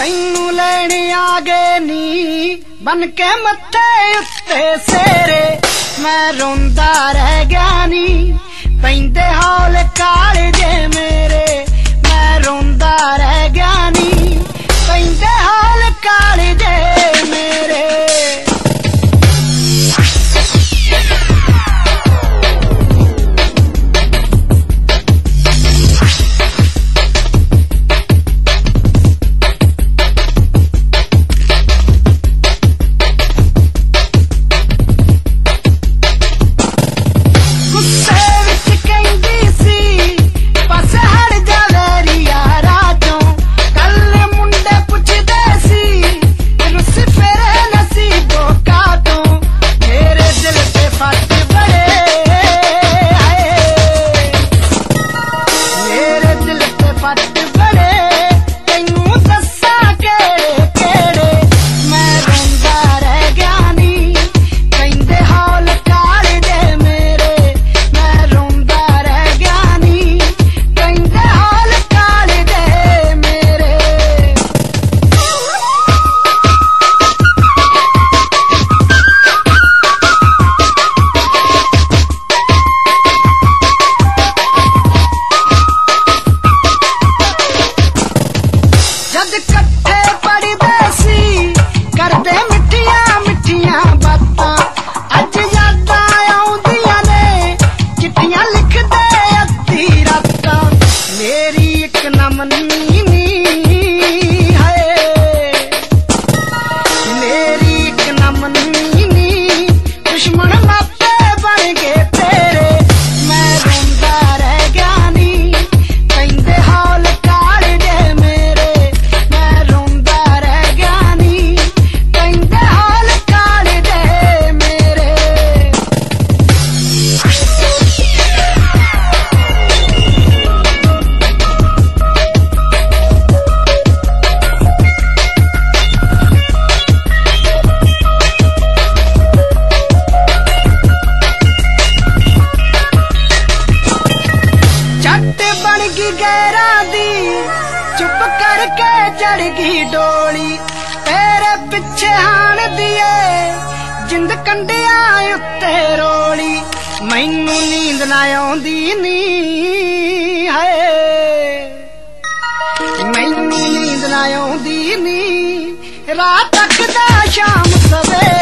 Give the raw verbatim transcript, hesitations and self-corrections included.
तैनू लेने आ गए नी बन के मत्थे उत्ते सेरे मैं रोंदा रह गया नी पैंदे हौल कालजे मेरे मैं रोंदा रह गया नी पैंदे हौल कालजे मेरे। कट्ठे पढ़दे सी करदे मिठियां मिठियां बातां अज यादां आउंदियां ने चिट्ठियां लिखदे अद्धी रातां मेरी इक ना मन्नी नी है मेरी इक ना मन्नी नी दुश्मन मापे बन गए तेरे मैं रोंदा रह गया नी पैंदे हौल कालजे मेरे चुप करके चढ़ गई डोली तेरे पिछे हान दिए जिंद कंडिया उत्ते रोली मैनू नींद ना आउंदी नी है मैनू नींद ना आउंदी नी रात तक दा शाम सवेरे।